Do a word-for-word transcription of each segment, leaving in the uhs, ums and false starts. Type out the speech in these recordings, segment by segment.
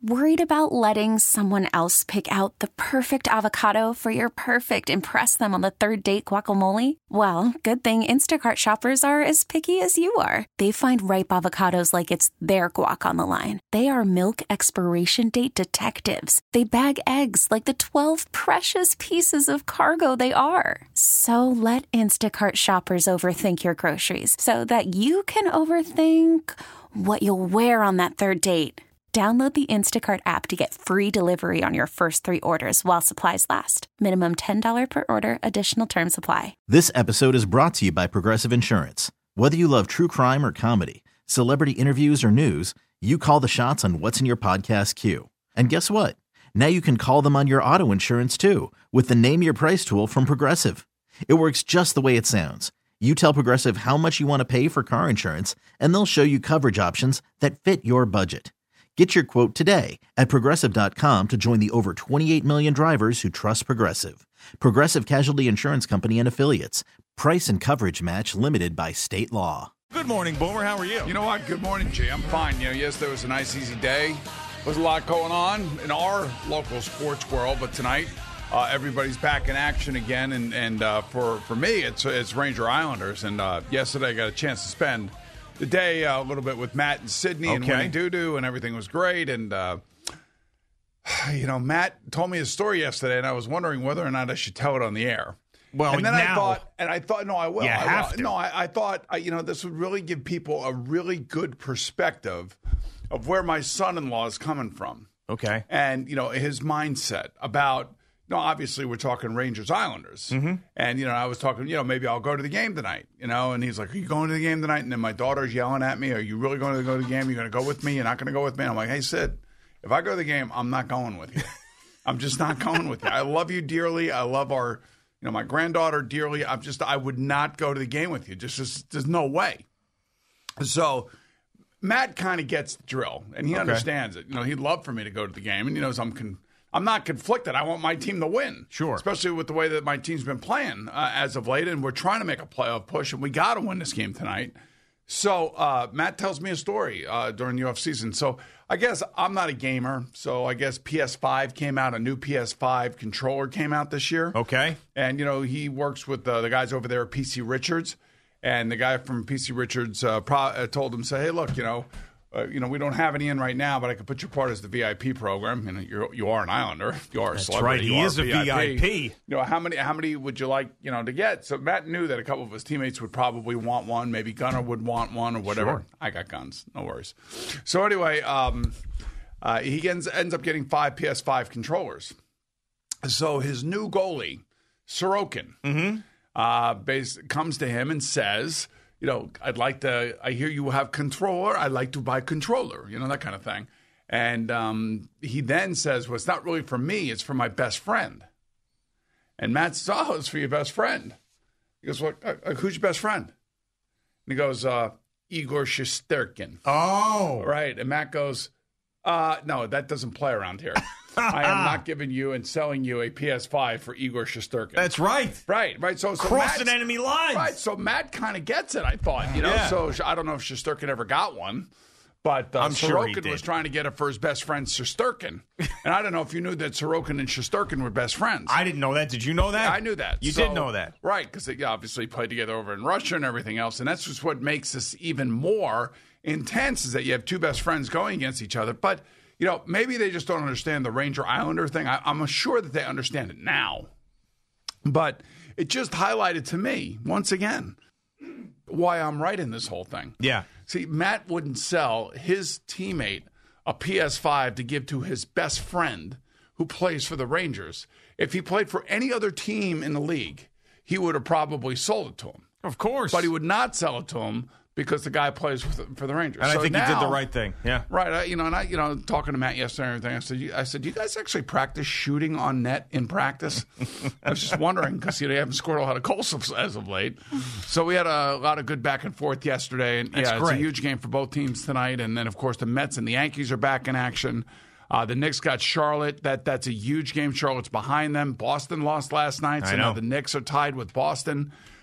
Worried about letting someone else pick out the perfect avocado for your perfect impress them on the third date guacamole? Well, good thing Instacart shoppers are as picky as you are. They find ripe avocados like it's their guac on the line. They are milk expiration date detectives. They bag eggs like the twelve precious pieces of cargo they are. So let Instacart shoppers overthink your groceries so that you can overthink what you'll wear on that third date. Download the Instacart app to get free delivery on your first three orders while supplies last. Minimum ten dollars per order. Additional terms apply. This episode is brought to you by Progressive Insurance. Whether you love true crime or comedy, celebrity interviews or news, you call the shots on what's in your podcast queue. And guess what? Now you can call them on your auto insurance too with the Name Your Price tool from Progressive. It works just the way it sounds. You tell Progressive how much you want to pay for car insurance, and they'll show you coverage options that fit your budget. Get your quote today at Progressive dot com to join the over twenty-eight million drivers who trust Progressive. Progressive Casualty Insurance Company and Affiliates. Price and coverage match limited by state law. Good morning, Boomer. How are you? You know what? Good morning, Jay. I'm fine. You know, yesterday was a nice, easy day. There's a lot going on in our local sports world, but tonight uh, everybody's back in action again. And, and uh, for, for me, it's it's Ranger Islanders. And uh, yesterday I got a chance to spend the day uh, a little bit with Matt and Sydney okay. and Winnie Doo-Doo, and everything was great. And, uh, you know, Matt told me a story yesterday, and I was wondering whether or not I should tell it on the air. Well, and then now, I thought, and I thought, no, I will. You I have will. to. No, I, I thought, I, you know, this would really give people a really good perspective of where my son-in-law is coming from. Okay. And, you know, his mindset about, you know, obviously we're talking Rangers Islanders. Mm-hmm. And, you know, I was talking, you know, maybe I'll go to the game tonight, you know, and he's like, are you going to the game tonight? And then my daughter's yelling at me, are you really going to go to the game? You're going to go with me? You're not going to go with me? I'm like, hey, Sid, if I go to the game, I'm not going with you. I'm just not going with you. I love you dearly. I love our, you know, my granddaughter dearly. I'm just, I would not go to the game with you. Just, just there's no way. So Matt kind of gets the drill, and he okay. understands it. You know, he'd love for me to go to the game, and he knows I'm con- I'm not conflicted. I want my team to win. Sure. Especially with the way that my team's been playing uh, as of late, and we're trying to make a playoff push, and we got to win this game tonight. So uh, Matt tells me a story uh, during the off-season. So I guess I'm not a gamer, so I guess P S five came out. A new P S five controller came out this year. Okay. And, you know, he works with uh, the guys over there at P C Richards. And the guy from P C Richards uh, pro- uh, told him, say, hey, look, you know, uh, you know, we don't have any in right now, but I could put you part as the V I P program. And you're, you are an Islander. You are a That's celebrity. right. He you is a V I P. V I P. You know, how many how many would you like, you know, to get? So Matt knew that a couple of his teammates would probably want one. Maybe Gunnar would want one or whatever. Sure. I got guns. No worries. So anyway, um, uh, he ends, ends up getting five P S five controllers. So his new goalie, Sorokin, mm-hmm. uh, base, comes to him and says, you know, I'd like to, I hear you have controller. I'd like to buy controller, you know, that kind of thing. And um, he then says, well, it's not really for me. It's for my best friend. And Matt says, oh, it's for your best friend. He goes, well, uh, who's your best friend? And he goes, uh, Igor Shesterkin. Oh. Right. And Matt goes, uh, no, that doesn't play around here. I am not giving you and selling you a P S five for Igor Shesterkin. That's right. Right, right. So, so crossing Matt's, enemy lines. Right. So Matt kind of gets it, I thought. You know, yeah. so I don't know if Shesterkin ever got one, but uh, I'm sure he Sorokin did. was trying to get it for his best friend Shesterkin. And I don't know if you knew that Sorokin and Shesterkin were best friends. I didn't know that. Did you know that? I knew that. You so, did know that. Right, because they obviously played together over in Russia and everything else. And that's just what makes this even more intense is that you have two best friends going against each other. But you know, maybe they just don't understand the Ranger Islander thing. I, I'm sure that they understand it now. But it just highlighted to me, once again, why I'm right in this whole thing. Yeah. See, Matt wouldn't sell his teammate a P S five to give to his best friend who plays for the Rangers. If he played for any other team in the league, he would have probably sold it to him. Of course. But he would not sell it to him because the guy plays for the, for the Rangers. And so I think now, he did the right thing. Yeah. Right. I, you know, and I, you know, talking to Matt yesterday and everything, I said, you, I said, do you guys actually practice shooting on net in practice? I was just wondering because you know, they haven't scored a lot of goals as of late. So we had a lot of good back and forth yesterday. And That's yeah, great. It's a huge game for both teams tonight. And then, of course, the Mets and the Yankees are back in action. Uh, the Knicks got Charlotte. That That's a huge game. Charlotte's behind them. Boston lost last night. So I know. now the Knicks are tied with Boston.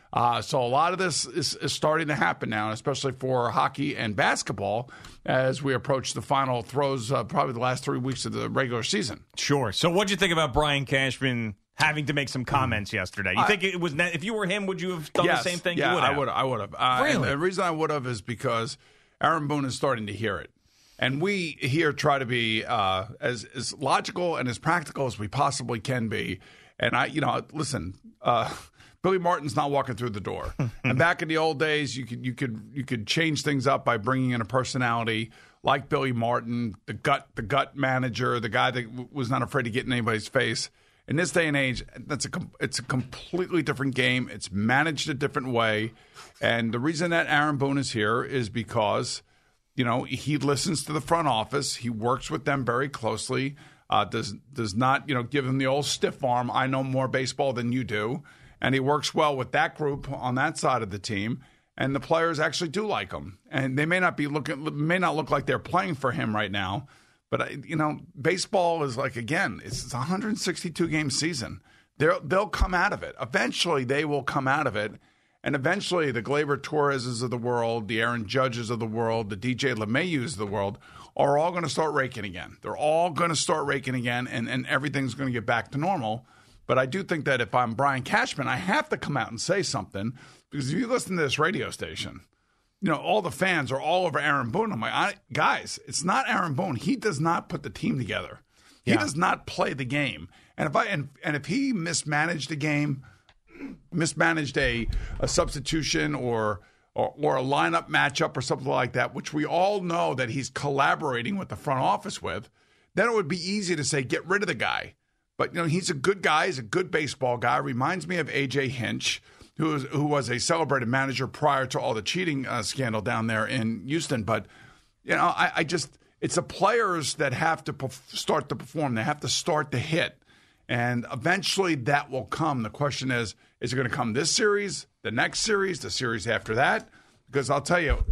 Uh, so a lot of this is, is starting to happen now, especially for hockey and basketball as we approach the final throws, uh, probably the last three weeks of the regular season. Sure. So what'd you think about Brian Cashman having to make some comments yesterday? You I, think it was ne- if you were him, would you have done yes, the same thing? Yeah, you would I have. would. I would have. Uh, Really? And the reason I would have is because Aaron Boone is starting to hear it, and we here try to be uh, as as logical and as practical as we possibly can be. And I, you know, listen. Uh, Billy Martin's not walking through the door. And back in the old days, you could you could you could change things up by bringing in a personality like Billy Martin, the gut the gut manager, the guy that w- was not afraid to get in anybody's face. In this day and age, that's a it's a completely different game. It's managed a different way, and the reason that Aaron Boone is here is because, you know, he listens to the front office. He works with them very closely. Uh, does does not you know give them the old stiff arm. I know more baseball than you do. And he works well with that group on that side of the team, and the players actually do like him. And they may not be looking, may not look like they're playing for him right now, but you know, baseball is like again, it's a one hundred sixty-two game season. They'll they'll come out of it. Eventually, they will come out of it, and eventually, the Gleyber Torreses of the world, the Aaron Judges of the world, the D J LeMayus of the world are all going to start raking again. They're all going to start raking again, and and everything's going to get back to normal. But I do think that if I'm Brian Cashman, I have to come out and say something, because if you listen to this radio station, you know, all the fans are all over Aaron Boone. I'm like, I, guys, it's not Aaron Boone. He does not put the team together. He Yeah. does not play the game. And if I and, and if he mismanaged a game, mismanaged a, a substitution or, or or a lineup matchup or something like that, which we all know that he's collaborating with the front office with, then it would be easy to say, get rid of the guy. But, you know, he's a good guy. He's a good baseball guy. Reminds me of A J Hinch, who was, who was a celebrated manager prior to all the cheating uh, scandal down there in Houston. But, you know, I, I just – it's the players that have to perf- start to perform. They have to start to hit. And eventually that will come. The question is, is it going to come this series, the next series, the series after that? Because I'll tell you,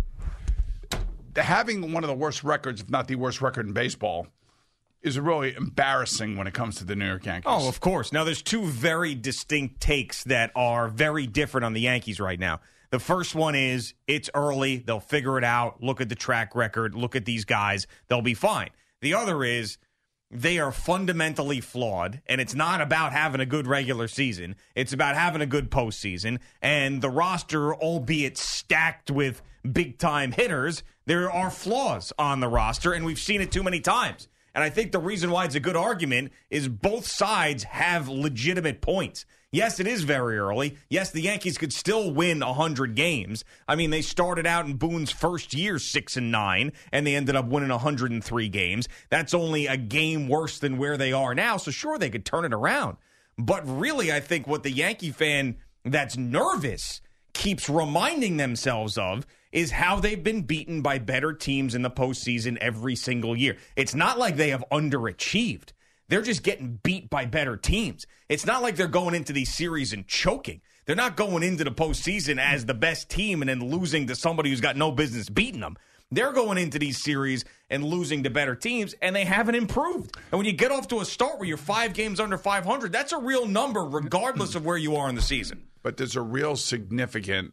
having one of the worst records, if not the worst record in baseball – is really embarrassing when it comes to the New York Yankees. Oh, of course. Now, there's two very distinct takes that are very different on the Yankees right now. The first one is it's early. They'll figure it out. Look at the track record. Look at these guys. They'll be fine. The other is they are fundamentally flawed, and it's not about having a good regular season. It's about having a good postseason. And the roster, albeit stacked with big-time hitters, there are flaws on the roster, and we've seen it too many times. And I think the reason why it's a good argument is both sides have legitimate points. Yes, it is very early. Yes, the Yankees could still win one hundred games. I mean, they started out in Boone's first year six and nine, and they ended up winning one hundred three games. That's only a game worse than where they are now, so sure, they could turn it around. But really, I think what the Yankee fan that's nervous keeps reminding themselves of is how they've been beaten by better teams in the postseason every single year. It's not like they have underachieved. They're just getting beat by better teams. It's not like they're going into these series and choking. They're not going into the postseason as the best team and then losing to somebody who's got no business beating them. They're going into these series and losing to better teams, and they haven't improved. And when you get off to a start where you're five games under five hundred, that's a real number regardless of where you are in the season. But there's a real significant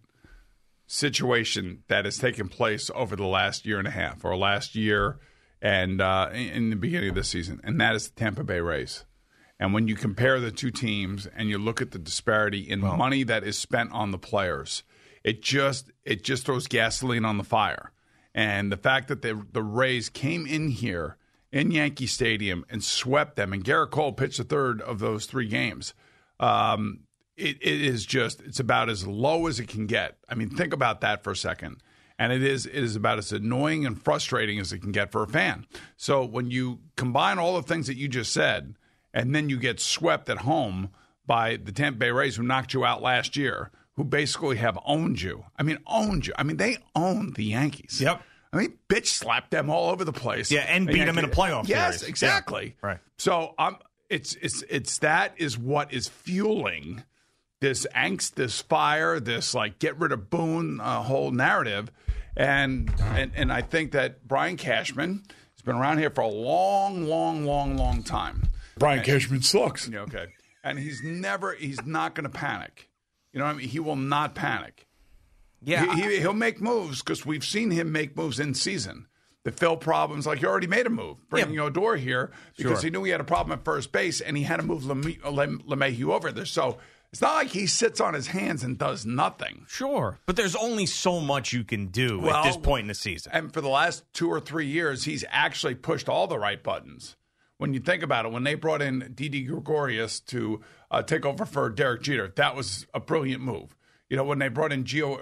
situation that has taken place over the last year and a half or last year and uh, in the beginning of the season, and that is the Tampa Bay Rays. And when you compare the two teams and you look at the disparity in Well, money that is spent on the players, it just it just throws gasoline on the fire. And the fact that the, the Rays came in here in Yankee Stadium and swept them, and Garrett Cole pitched a third of those three games, um, It, it is just, it's about as low as it can get. I mean, think about that for a second. And it is it is about as annoying and frustrating as it can get for a fan. So when you combine all the things that you just said, and then you get swept at home by the Tampa Bay Rays, who knocked you out last year, who basically have owned you. I mean, owned you. I mean, they owned the Yankees. Yep. I mean, bitch slapped them all over the place. Yeah, and beat them in a playoff Yes, series. exactly. Yeah, right. So um, it's it's it's that is what is fueling this angst, this fire, this like get rid of Boone uh, whole narrative, and, and and I think that Brian Cashman has been around here for a long, long, long, long time. Brian Cashman sucks. Yeah, okay, and he's never, he's not going to panic. You know what I mean? He will not panic. Yeah. He, he, he'll make moves because we've seen him make moves in season. The fill problems, like he already made a move, bringing yeah. Odor here because sure. he knew he had a problem at first base, and he had to move LeMay- LeMahieu over there. So it's not like he sits on his hands and does nothing. Sure, but there's only so much you can do well, at this point in the season. And for the last two or three years, he's actually pushed all the right buttons. When you think about it, when they brought in Didi Gregorius to uh, take over for Derek Jeter, that was a brilliant move. You know, when they brought in Gio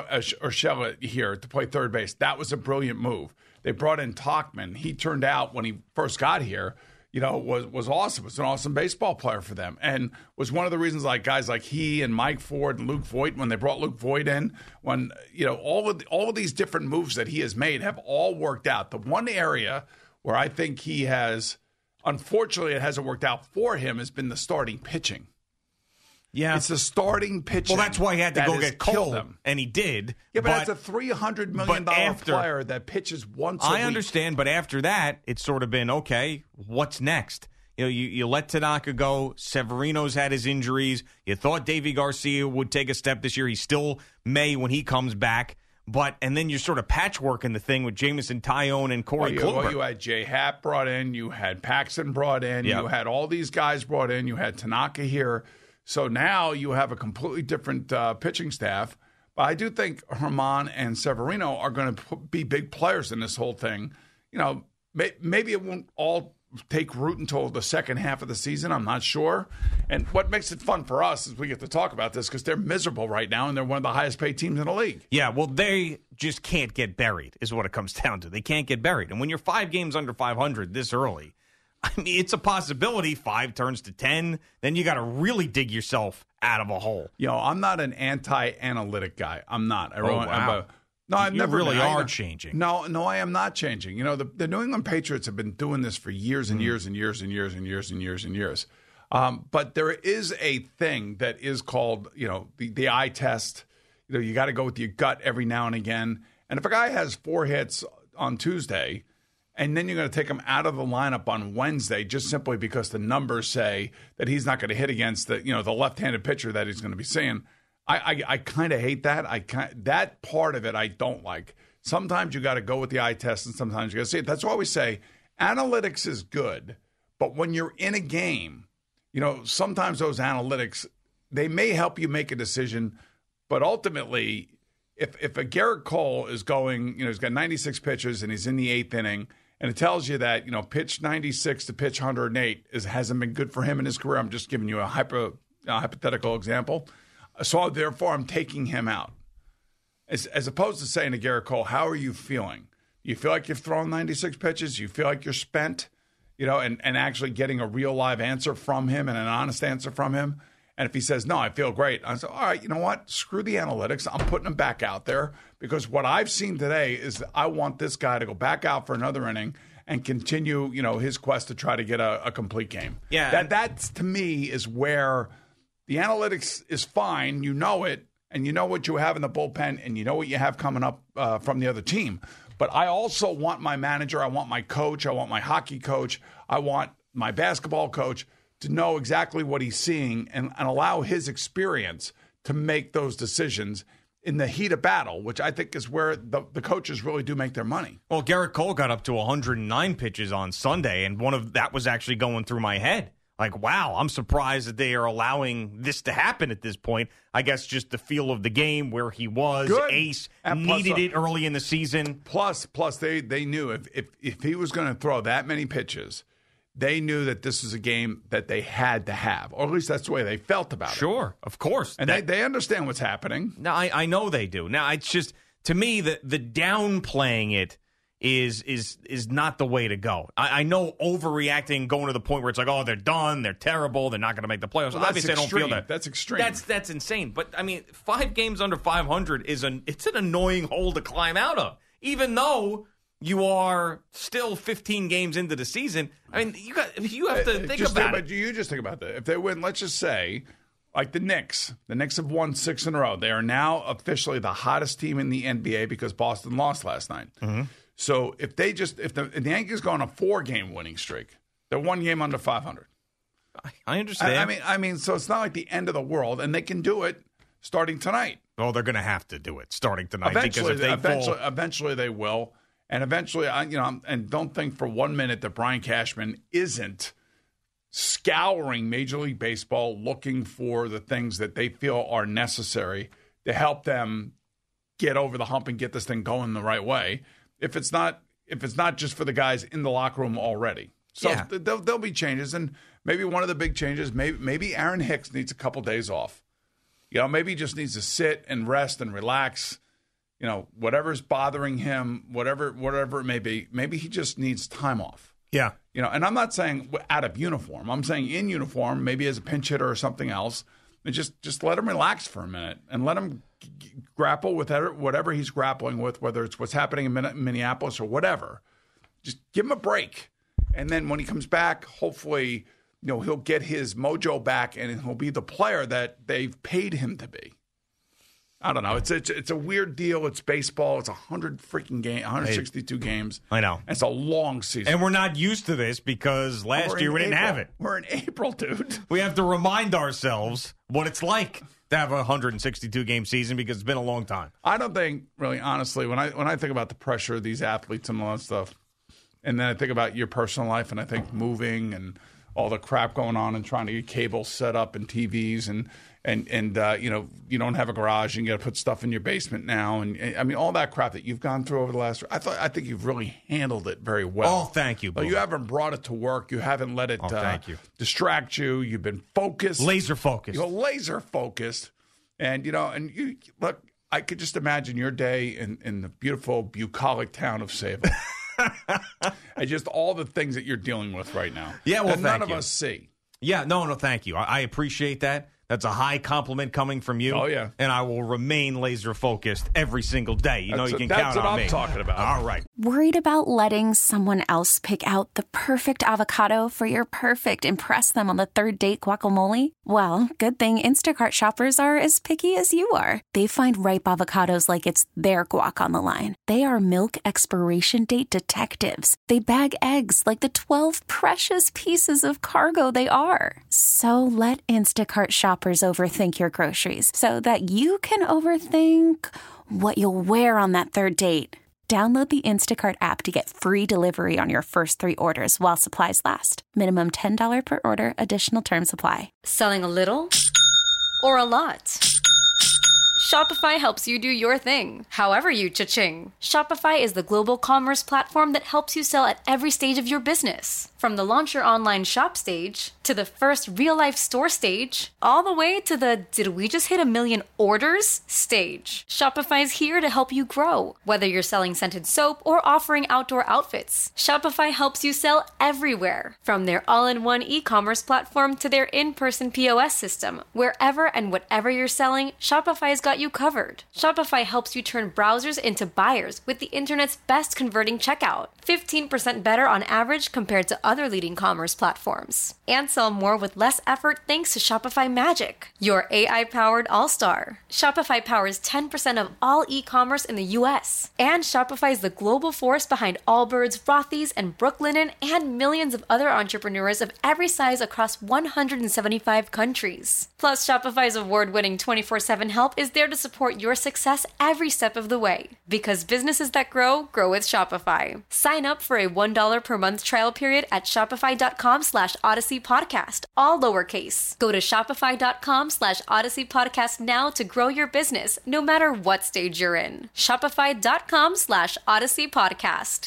Urshela here to play third base, that was a brilliant move. They brought in Tauchman. He turned out, when he first got here, you know, was was awesome. Was an awesome baseball player for them, and was one of the reasons, like guys like he and Mike Ford and Luke Voigt, when they brought Luke Voigt in, when you know all of the, all of these different moves that he has made have all worked out. The one area where I think he has, unfortunately, it hasn't worked out for him has been the starting pitching. Yeah, it's the starting pitching. Well, that's why he had to go get Cole, and he did. Yeah, but, but that's a three hundred million dollars player that pitches once a I week. I understand, but after that, it's sort of been, okay, what's next? You know, you, you let Tanaka go. Severino's had his injuries. You thought Davy Garcia would take a step this year. He still may when he comes back. But and then you're sort of patchworking the thing with Jameson Taillon and Corey well, you, Kluber. Well, you had Jay Happ brought in. You had Paxton brought in. Yep. You had all these guys brought in. You had Tanaka here. So now you have a completely different uh, pitching staff. But I do think Herman and Severino are going to be big players in this whole thing. You know, may, maybe it won't all take root until the second half of the season. I'm not sure. And what makes it fun for us is we get to talk about this because they're miserable right now, and they're one of the highest paid teams in the league. Yeah, well, they just can't get buried is what it comes down to. They can't get buried. And when you're five games under five hundred this early, I mean, it's a possibility. Five turns to ten. Then you got to really dig yourself out of a hole. You know, I'm not an anti-analytic guy. I'm not. I oh, really, wow. I'm a, no, I've you never really been. are I, changing. No, no, I am not changing. You know, the, the New England Patriots have been doing this for years and mm. years and years and years and years and years and years. Um, but there is a thing that is called, you know, the, the eye test. You know, you got to go with your gut every now and again. And if a guy has four hits on Tuesday, and then you're going to take him out of the lineup on Wednesday just simply because the numbers say that he's not going to hit against the, you know, the left-handed pitcher that he's going to be seeing. I, I, I kind of hate that. I kind that part of it I don't like. Sometimes you got to go with the eye test, and sometimes you got to see it. That's why we say analytics is good, but when you're in a game, you know, sometimes those analytics, they may help you make a decision, but ultimately, if if a Garrett Cole is going, you know, he's got ninety-six pitches and he's in the eighth inning, and it tells you that, you know, pitch ninety-six to pitch one hundred eight is, hasn't been good for him in his career. I'm just giving you a, hyper, a hypothetical example. So, therefore, I'm taking him out. As, as opposed to saying to Garrett Cole, how are you feeling? You feel like you've thrown ninety-six pitches? You feel like you're spent? You know, and, and actually getting a real live answer from him and an honest answer from him. And if he says, no, I feel great, I say, all right, you know what? Screw the analytics. I'm putting him back out there because what I've seen today is I want this guy to go back out for another inning and continue, you know, his quest to try to get a, a complete game. Yeah. That, that, to me, is where the analytics is fine. You know it, and you know what you have in the bullpen, and you know what you have coming up uh, from the other team. But I also want my manager, I want my coach, I want my hockey coach, I want my basketball coach to know exactly what he's seeing and, and allow his experience to make those decisions in the heat of battle, which I think is where the, the coaches really do make their money. Well, Garrett Cole got up to one hundred nine pitches on Sunday, and one of that was actually going through my head. Like, wow, I'm surprised that they are allowing this to happen at this point. I guess just the feel of the game, where he was, Good. ace, And needed plus, uh, it early in the season. Plus, plus they, they knew if, if, if he was going to throw that many pitches, they knew that this was a game that they had to have, or at least that's the way they felt about it. Sure, of course. And that, they, they understand what's happening. No, I, I know they do. Now, it's just, to me, the, the downplaying it is is is not the way to go. I, I know overreacting, going to the point where it's like, oh, they're done, they're terrible, they're not going to make the playoffs. Well, Obviously, I don't feel that. That's extreme. That's that's insane. But I mean, five games under five hundred is an it's an annoying hole to climb out of, even though you are still fifteen games into the season. I mean, you got you have to think just about think, it. But you just think about that. If they win, let's just say, like the Knicks, the Knicks have won six in a row. They are now officially the hottest team in the N B A because Boston lost last night. Mm-hmm. So if they just if the, if the Yankees go on a four game winning streak, they're one game under five hundred. I understand. I, I mean, I mean, so it's not like the end of the world, and they can do it. starting tonight. Oh, they're going to have to do it starting tonight. Eventually, because if they eventually, fall... eventually they will. And eventually, I, you know, and don't think for one minute that Brian Cashman isn't scouring Major League Baseball looking for the things that they feel are necessary to help them get over the hump and get this thing going the right way. If it's not, if it's not just for the guys in the locker room already. So yeah. there'll, there'll be changes. And maybe one of the big changes, maybe, maybe Aaron Hicks needs a couple days off. You know, maybe he just needs to sit and rest and relax. You know, whatever's bothering him, whatever whatever it may be, maybe he just needs time off. Yeah. You know, and I'm not saying out of uniform. I'm saying in uniform, maybe as a pinch hitter or something else. And just, just let him relax for a minute and let him g- g- grapple with whatever he's grappling with, whether it's what's happening in Minneapolis or whatever. Just give him a break. And then when he comes back, hopefully, you know, he'll get his mojo back and he'll be the player that they've paid him to be. I don't know. It's a, it's a weird deal. It's baseball. It's one hundred freaking game, one hundred sixty-two games. I know. And it's a long season. And we're not used to this because last We're year we didn't April. have it. We're in April, dude. We have to remind ourselves what it's like to have a one hundred sixty-two game season because it's been a long time. I don't think, really, honestly, when I when I think about the pressure of these athletes and all that stuff, and then I think about your personal life, and I think moving and all the crap going on and trying to get cable set up and T Vs and and and uh, you know, you don't have a garage and you got to put stuff in your basement now, and, and I mean all that crap that you've gone through over the last. I thought I think you've really handled it very well. Oh, thank you. Well, you haven't brought it to work. You haven't let it oh, uh, thank you. distract you. You've been focused, laser focused. You're laser focused, and you know, and you look. I could just imagine your day in in the beautiful bucolic town of Sayville. And just all the things that you're dealing with right now. Yeah, well, that none thank of you. us see. Yeah, no, no, thank you. I, I appreciate that. That's a high compliment coming from you. Oh, yeah. And I will remain laser focused every single day. You That's know, you a, can that's count what on I'm me. talking about. All right. Worried about letting someone else pick out the perfect avocado for your perfect impress them on the third date guacamole? Well, good thing Instacart shoppers are as picky as you are. They find ripe avocados like it's their guac on the line. They are milk expiration date detectives. They bag eggs like the twelve precious pieces of cargo they are. So let Instacart shoppers overthink your groceries so that you can overthink what you'll wear on that third date. Download the Instacart app to get free delivery on your first three orders while supplies last. Minimum ten dollars per order. Additional terms apply. Selling a little or a lot? Shopify helps you do your thing, however you cha-ching. Shopify is the global commerce platform that helps you sell at every stage of your business. From the launch your online shop stage, to the first real-life store stage, all the way to the did we just hit a million orders stage. Shopify's here to help you grow. Whether you're selling scented soap or offering outdoor outfits, Shopify helps you sell everywhere. From their all-in-one e-commerce platform to their in-person P O S system, wherever and whatever you're selling, Shopify's got you covered. Shopify helps you turn browsers into buyers with the internet's best converting checkout. fifteen percent better on average compared to other leading commerce platforms. And sell more with less effort thanks to Shopify Magic, your A I-powered all-star. Shopify powers ten percent of all e-commerce in the U S. And Shopify is the global force behind Allbirds, Rothy's, and Brooklinen, and millions of other entrepreneurs of every size across one hundred seventy-five countries. Plus, Shopify's award-winning twenty-four seven help is there to support your success every step of the way. Because businesses that grow, grow with Shopify. Sign up for a one dollar per month trial period at shopify.com slash Odyssey Podcast, all lowercase. Go to shopify.com slash Odyssey Podcast now to grow your business, no matter what stage you're in. Shopify.com slash Odyssey Podcast.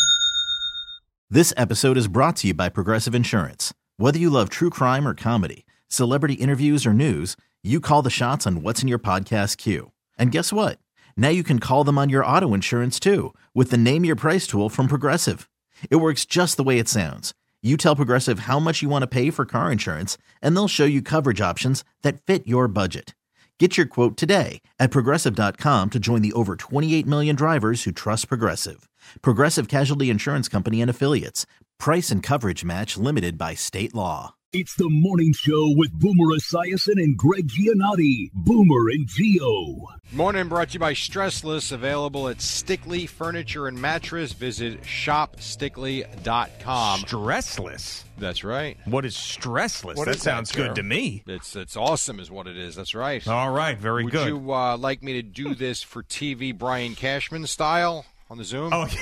This episode is brought to you by Progressive Insurance. Whether you love true crime or comedy, celebrity interviews or news, you call the shots on what's in your podcast queue. And guess what? Now you can call them on your auto insurance too with the Name Your Price tool from Progressive. It works just the way it sounds. You tell Progressive how much you want to pay for car insurance, and they'll show you coverage options that fit your budget. Get your quote today at Progressive dot com to join the over twenty-eight million drivers who trust Progressive. Progressive Casualty Insurance Company and Affiliates. Price and coverage match limited by state law. It's the morning show with Boomer Esiason and Greg Giannotti. Boomer and Gio. Morning brought to you by Stressless, available at Stickley Furniture and Mattress. Visit shop stickley dot com. Stressless? That's right. What is stressless? What that is sounds that, good Jared? to me. It's it's awesome is what it is. That's right. All right, very Would good. you uh, like me to do this for T V Brian Cashman style on the Zoom? Oh,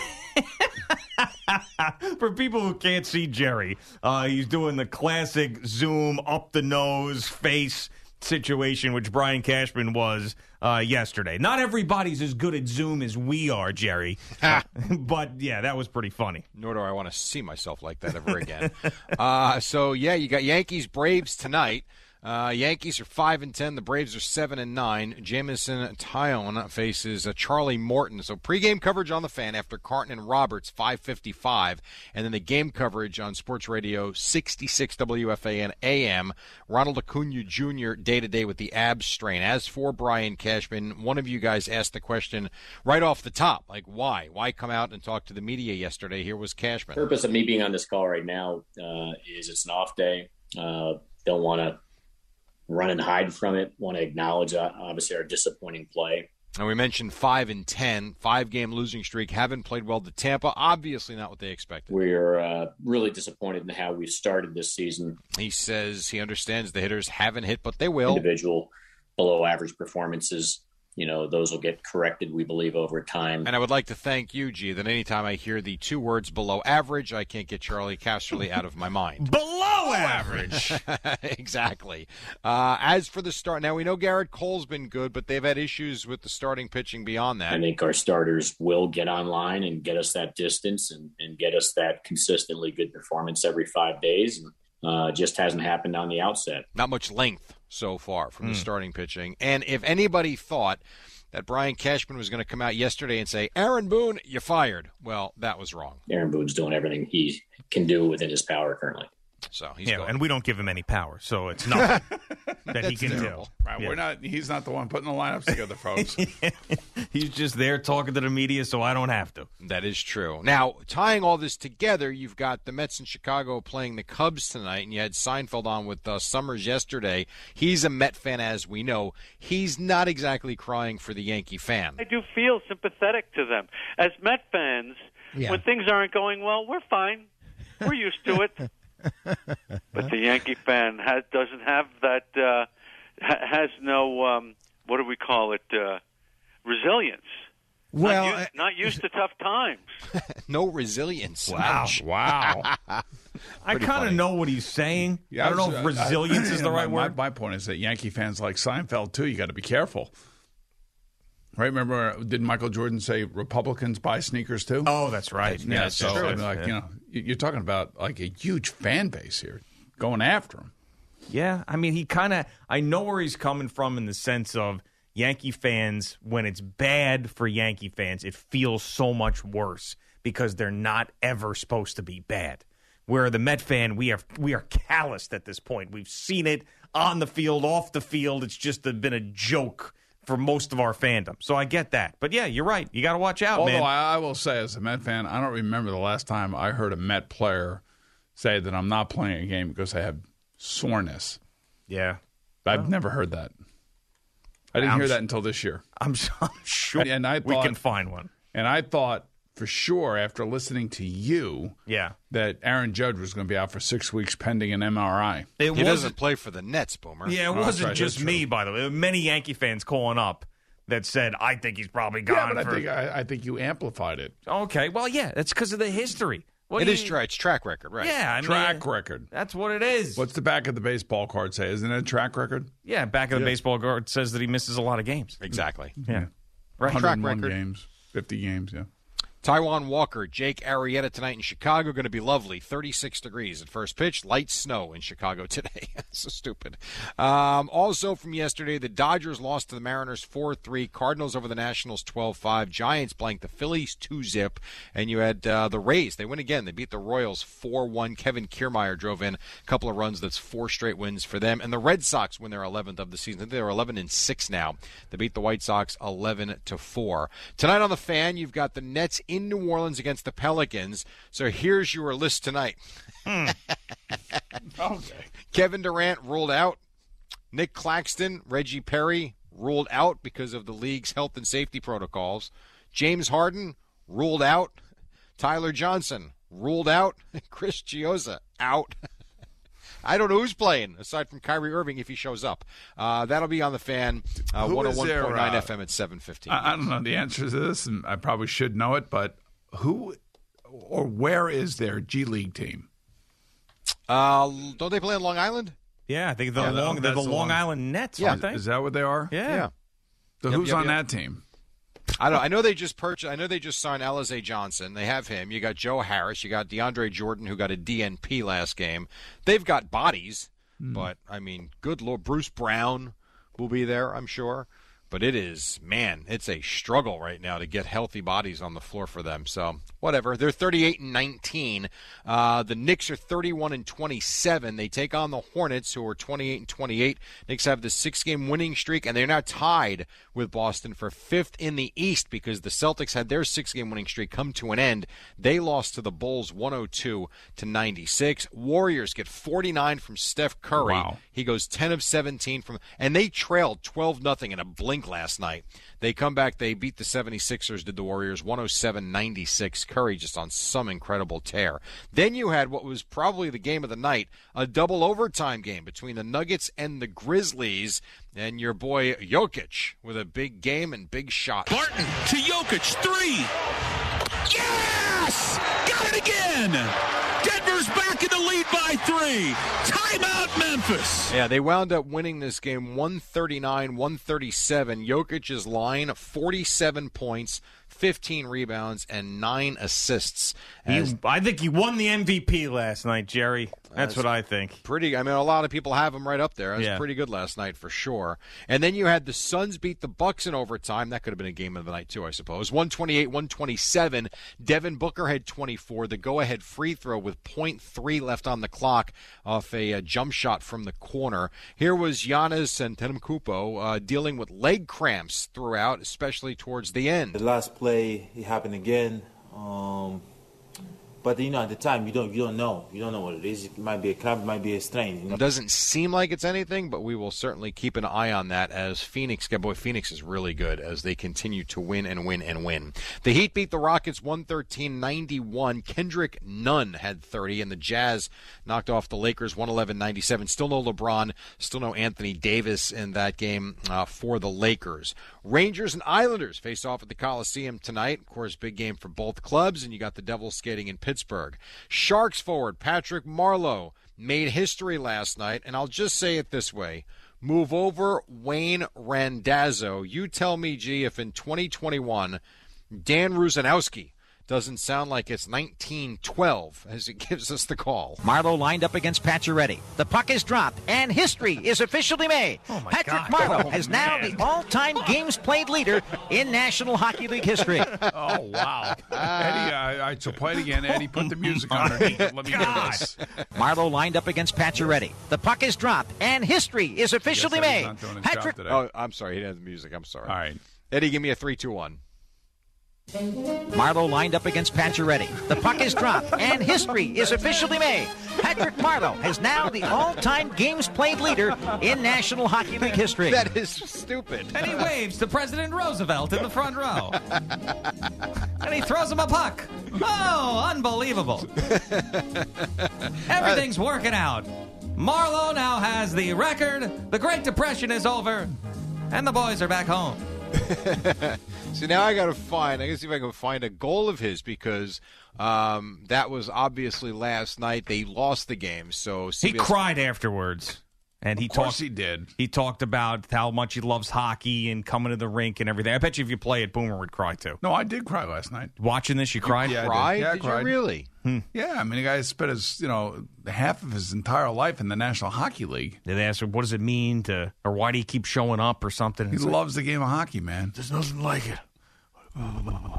for people who can't see Jerry, uh, he's doing the classic Zoom up the nose face situation, which Brian Cashman was uh, yesterday. Not everybody's as good at Zoom as we are, Jerry. But, yeah, that was pretty funny. Nor do I want to see myself like that ever again. uh, so, yeah, you got Yankees-Braves tonight. Uh, Yankees are five and ten. The Braves are seven and nine. Jamison Tyone faces uh, Charlie Morton. So pregame coverage on the Fan after Carton and Roberts, five fifty-five, and then the game coverage on Sports Radio sixty-six W F A N A M. Ronald Acuna Junior day to day with the abs strain. As for Brian Cashman, one of you guys asked the question right off the top, like why? Why come out and talk to the media yesterday? Here was Cashman. The purpose of me being on this call right now uh, is it's an off day. Uh, don't want to run and hide from it. Want to acknowledge, uh, obviously, our disappointing play. And we mentioned five and ten, five-game losing streak. Haven't played well to Tampa. Obviously not what they expected. We're uh, really disappointed in how we started this season. He says he understands the hitters haven't hit, but they will. Individual below-average performances, you know, those will get corrected, we believe, over time. And I would like to thank you, G, that anytime I hear the two words below average, I can't get Charlie Casserly out of my mind. Below average. Exactly. Uh, as for the start, now we know Garrett Cole's been good, but they've had issues with the starting pitching beyond that. I think our starters will get online and get us that distance and, and get us that consistently good performance every five days. And uh, just hasn't happened on the outset. Not much length so far from Mm. the starting pitching. And if anybody thought that Brian Cashman was going to come out yesterday and say, Aaron Boone, you're fired, well, that was wrong. Aaron Boone's doing everything he can do within his power currently. So he's yeah, going. and we don't give him any power, so it's nothing that he can terrible. do. Right, Yeah. we're not. He's not the one putting the lineups together, folks. He's just there talking to the media, so I don't have to. That is true. Now, tying all this together, you've got the Mets in Chicago playing the Cubs tonight, and you had Seinfeld on with uh, Summers yesterday. He's a Met fan, as we know. He's not exactly crying for the Yankee fan. I do feel sympathetic to them. As Met fans, Yeah. when things aren't going well, we're fine. We're used to it. But the Yankee fan has, doesn't have that, uh, ha- has no, um, what do we call it, uh, resilience. Well, not used, not used to tough times. No resilience. Wow. Ouch. Wow. I Pretty kind of funny. know what he's saying. Yeah, I don't know was- if resilience I- is the my- right my, word. My point is that Yankee fans like Seinfeld too. You got to be careful. Right? Remember, did Michael Jordan say Republicans buy sneakers too? Oh, that's right. yeah. that's so true. I mean, like Yeah. you know, you- you're talking about like a huge fan base here going after him. Yeah, I mean, he kind of, I know where he's coming from in the sense of Yankee fans, when it's bad for Yankee fans, it feels so much worse because they're not ever supposed to be bad. Where the Met fan, we are we are calloused at this point. We've seen it on the field, off the field. It's just been a joke for most of our fandom. So I get that. But yeah, you're right. You got to watch out, Although man. I, I will say, as a Met fan, I don't remember the last time I heard a Met player say that I'm not playing a game because I have soreness. yeah. I've never heard that. I didn't I'm hear sh- that until this year. I'm, I'm sure And I we thought- can find one. And I thought for sure after listening to you Yeah. that Aaron Judge was going to be out for six weeks pending an M R I. It He wasn't- doesn't play for the Nets, Boomer. Yeah, it Oh, that's wasn't right, just that's me, true. by the way. There were many Yankee fans calling up that said, I think he's probably Yeah, gone but I for... think I, I think you amplified it. Okay, well, yeah, that's because of the history. What It do is you- true. It's track record, right? Yeah, I mean, Track record. that's what it is. What's the back of the baseball card say? Isn't it a track record? Yeah, back of the Yeah. baseball card says that he misses a lot of games. Exactly. Yeah. Right. Track one hundred one record. games, fifty games, yeah. Taiwan Walker, Jake Arrieta tonight in Chicago. Going to be lovely. thirty-six degrees at first pitch. Light snow in Chicago today. So stupid. Um, also from yesterday, the Dodgers lost to the Mariners four three. Cardinals over the Nationals twelve five. Giants blanked the Phillies two zip. And you had uh, the Rays. They win again. They beat the Royals four one. Kevin Kiermaier drove in a couple of runs. That's four straight wins for them. And the Red Sox win their eleventh of the season. I think they're eleven and six now. They beat the White Sox eleven to four. Tonight on the Fan, you've got the Nets in New Orleans against the Pelicans. So here's your list tonight. Okay. Kevin Durant ruled out. Nick Claxton, Reggie Perry ruled out because of the league's health and safety protocols. James Harden ruled out. Tyler Johnson ruled out. Chris Chiozza out. I don't know who's playing, aside from Kyrie Irving, if he shows up. Uh, that'll be on the Fan, uh, one oh one point nine uh, F M at seven fifteen. I, I don't know the answer to this, and I probably should know it, but who or where is their G League team? Uh, don't they play on Long Island? Yeah, I think the yeah, Long, they're the the Long one. Island Nets, yeah. aren't they? Is that what they are? Yeah. yeah. So yep, who's yep, on yep. that team? I don't. I know they just purchased. I know they just signed Alize Johnson. They have him. You got Joe Harris. You got DeAndre Jordan, who got a D N P last game. They've got bodies, mm. but I mean, good Lord, Bruce Brown will be there, I'm sure. But it is, man, it's a struggle right now to get healthy bodies on the floor for them. So whatever. They're thirty-eight and nineteen. Uh, the Knicks are thirty-one and twenty-seven. They take on the Hornets, who are twenty-eight and twenty-eight. Knicks have the six-game winning streak, and they're now tied with Boston for fifth in the East because the Celtics had their six-game winning streak come to an end. They lost to the Bulls one oh two to ninety-six. Warriors get forty-nine from Steph Curry. Wow. He goes ten of seventeen from, and they trailed twelve nothing in a blink last night. They come back, they beat the seventy-sixers, did the Warriors, one oh seven ninety-six. Curry just on some incredible tear. Then you had what was probably the game of the night, a double overtime game between the Nuggets and the Grizzlies, and your boy Jokic with a big game and big shot. Barton to Jokic, three. Yes! Got it again! Denver's back in the lead by three. Timeout, Memphis. Yeah, they wound up winning this game one thirty-nine one thirty-seven. Jokic's line, forty-seven points, fifteen rebounds, and nine assists. He, I think he won the M V P last night, Jerry. That's, That's what I think. Pretty. I mean, a lot of people have him right up there. It was yeah. pretty good last night for sure. And then you had the Suns beat the Bucks in overtime. That could have been a game of the night too, I suppose. one twenty-eight one twenty-seven. Devin Booker had twenty-four. The go-ahead free throw with point three left on the clock off a, a jump shot from the corner. Here was Giannis Antetokounmpo uh, dealing with leg cramps throughout, especially towards the end. The last play, it happened again. Um, but you know, at the time, you don't you don't know. You don't know what it is. It might be a cramp, it might be a strain. You know? It doesn't seem like it's anything, but we will certainly keep an eye on that as Phoenix. Boy, Phoenix is really good as they continue to win and win and win. The Heat beat the Rockets one thirteen ninety-one. Kendrick Nunn had thirty, and the Jazz knocked off the Lakers one eleven ninety-seven. Still no LeBron, still no Anthony Davis in that game uh, for the Lakers. Rangers and Islanders face off at the Coliseum tonight. Of course, big game for both clubs, and you got the Devils skating in Pittsburgh. Sharks forward Patrick Marleau made history last night, and I'll just say it this way. Move over Wayne Randazzo. You tell me, G, if in twenty twenty-one Dan Rusanowski doesn't sound like it's nineteen twelve as it gives us the call. Marleau lined up against Pacioretty. The puck is dropped, and history is officially made. Oh my Patrick God. Marleau Oh, is man. now the all-time games played leader in National Hockey League history. Oh, wow. Eddie, uh, all right, so play it again. Eddie, put the music underneath it. Let me hear this. Marleau lined up against Pacioretty. The puck is dropped, and history is officially Yes, Eddie's made. not doing his Patrick. job today. Oh, I'm sorry. He didn't have the music. I'm sorry. All right. Eddie, give me a three two one. Marleau lined up against Pacioretty. The puck is dropped, and history is officially made. Patrick Marleau is now the all-time games played leader in National Hockey League history. That is stupid. And he waves to President Roosevelt in the front row. And he throws him a puck. Oh, unbelievable. Everything's working out. Marleau now has the record. The Great Depression is over. And the boys are back home. So now I got to find, I can see if I can find a goal of his because um, that was obviously last night. They lost the game. So C B S He cried afterwards. And he Of course talked, he did. He talked about how much he loves hockey and coming to the rink and everything. I bet you if you play it, Boomer would cry too. No, I did cry last night. Watching this, you cried? Yeah, I did. cried? Yeah, I Did cried. you really? Hmm. Yeah, I mean, the guy spent his, you know, half of his entire life in the National Hockey League. Did they ask him, what does it mean to, or why do you keep showing up or something? He It's loves the game of hockey, man. There's nothing like it.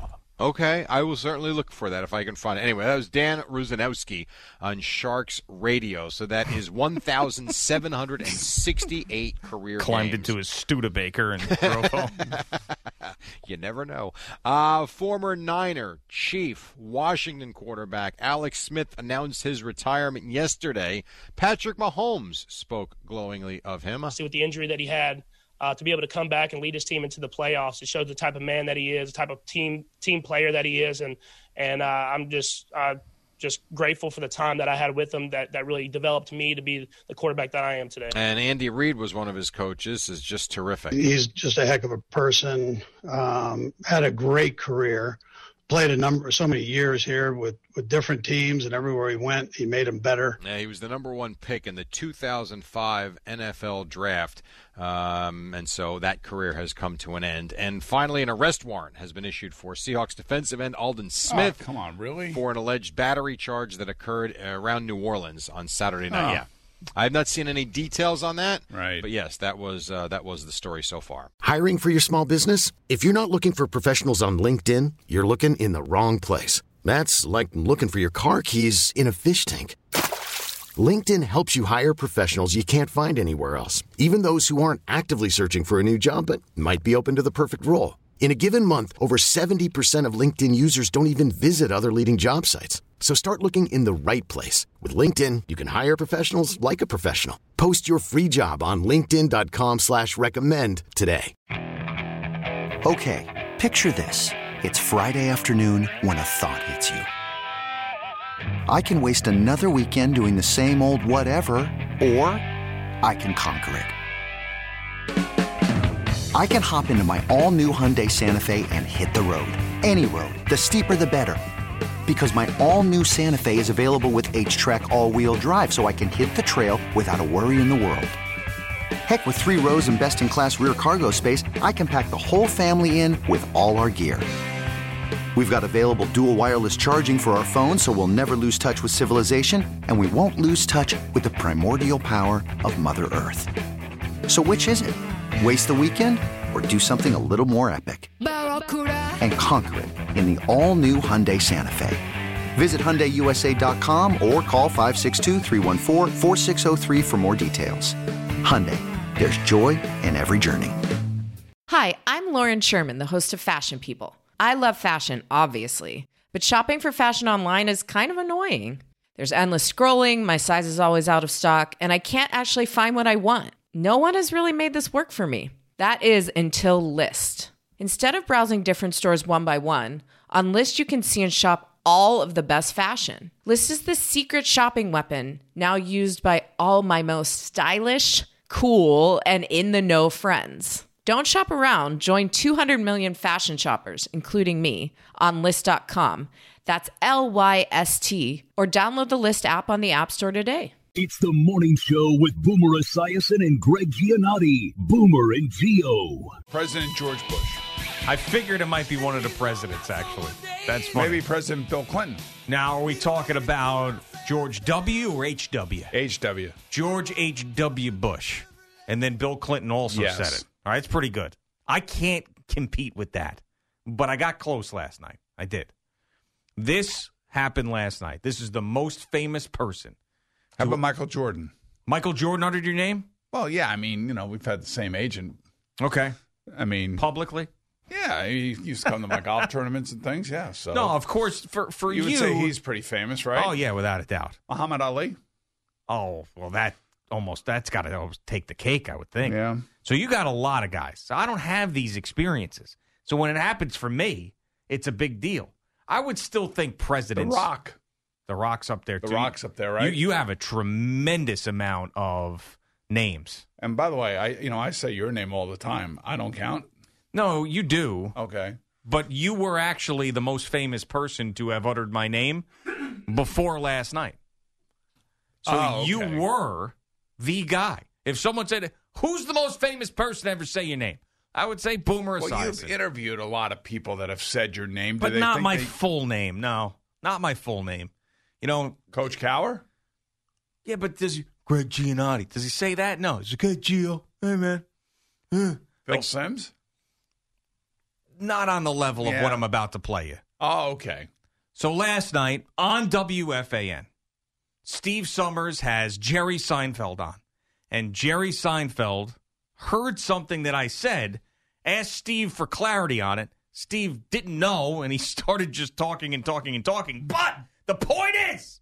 Okay, I will certainly look for that if I can find it. Anyway, that was Dan Rusanowski on Sharks Radio. So that is one thousand seven hundred sixty-eight career Climbed games. into his Studebaker and drove home. You never know. Uh, former Niner, Chief, Washington quarterback Alex Smith announced his retirement yesterday. Patrick Mahomes spoke glowingly of him. See, with the injury that he had, uh, to be able to come back and lead his team into the playoffs, it showed the type of man that he is, the type of team team player that he is, and and uh, I'm just uh, just grateful for the time that I had with him that, that really developed me to be the quarterback that I am today. And Andy Reid was one of his coaches. Is just terrific. He's just a heck of a person. Um, had a great career. Played a number, so many years here with, with different teams, and everywhere he went, he made them better. Yeah, he was the number one pick in the two thousand five N F L draft, um, and so that career has come to an end. And finally, an arrest warrant has been issued for Seahawks defensive end Aldon Smith. Oh, come on, really? For an alleged battery charge that occurred around New Orleans on Saturday night. Oh. Yeah. I have not seen any details on that. Right. But yes, that was uh, that was the story so far. Hiring for your small business? If you're not looking for professionals on LinkedIn, you're looking in the wrong place. That's like looking for your car keys in a fish tank. LinkedIn helps you hire professionals you can't find anywhere else, even those who aren't actively searching for a new job but might be open to the perfect role. In a given month, over seventy percent of LinkedIn users don't even visit other leading job sites. So start looking in the right place. With LinkedIn, you can hire professionals like a professional. Post your free job on linkedin dot com slash recommend today. Okay, picture this. It's Friday afternoon when a thought hits you. I can waste another weekend doing the same old whatever, or I can conquer it. I can hop into my all-new Hyundai Santa Fe and hit the road. Any road. The steeper, the better. Because my all-new Santa Fe is available with H-Track all-wheel drive, so I can hit the trail without a worry in the world. Heck, with three rows and best-in-class rear cargo space, I can pack the whole family in with all our gear. We've got available dual wireless charging for our phones, so we'll never lose touch with civilization, and we won't lose touch with the primordial power of Mother Earth. So which is it? Waste the weekend or do something a little more epic? And conquer it in the all-new Hyundai Santa Fe. Visit Hyundai U S A dot com or call five six two, three one four, four six zero three for more details. Hyundai, there's joy in every journey. Hi, I'm Lauren Sherman, the host of Fashion People. I love fashion, obviously, but shopping for fashion online is kind of annoying. There's endless scrolling, my size is always out of stock, and I can't actually find what I want. No one has really made this work for me. That is until Lyst. Instead of browsing different stores one by one, on Lyst you can see and shop all of the best fashion. Lyst is the secret shopping weapon now used by all my most stylish, cool, and in-the-know friends. Don't shop around. Join two hundred million fashion shoppers, including me, on Lyst dot com. That's L Y S T. Or download the Lyst app on the App Store today. It's the morning show with Boomer Esiason and Greg Giannotti. Boomer and Gio. President George Bush. I figured it might be one of the presidents, actually. That's funny. Maybe President Bill Clinton. Now, are we talking about George W. or H W? H W. George H W. Bush. And then Bill Clinton also Yes. said it. All right, it's pretty good. I can't compete with that. But I got close last night. I did. This happened last night. This is the most famous person. How about Michael Jordan? Michael Jordan under your name? Well, yeah. I mean, you know, we've had the same agent. Okay. I mean, publicly? Yeah, he used to come to my golf tournaments and things. Yeah. So No, of course, for, for you you. would say he's pretty famous, right? Oh, yeah, without a doubt. Muhammad Ali? Oh, well, that almost, that's got to take the cake, I would think. Yeah. So you got a lot of guys. So I don't have these experiences. So when it happens for me, it's a big deal. I would still think presidents. The Rock. The Rock's up there, The too. Rock's up there, right? You, you have a tremendous amount of names. And by the way, I you know I say your name all the time. I don't count. No, you do. Okay. But you were actually the most famous person to have uttered my name before last night. So Oh, okay. you were the guy. If someone said, who's the most famous person to ever say your name? I would say Boomer Well, Esiason. you've interviewed a lot of people that have said your name. Do But they not think my they- full name. No, not my full name. You know, Coach Cower? Yeah, but does he, Greg Giannotti, does he say that? No. He's like, hey, Gio. Hey, man. Uh. Bill Like, Sims? not on the level of Yeah. what I'm about to play you. Oh, okay. So last night on W F A N, Steve Summers has Jerry Seinfeld on. And Jerry Seinfeld heard something that I said, asked Steve for clarity on it. Steve didn't know, and he started just talking and talking and talking. But the point is,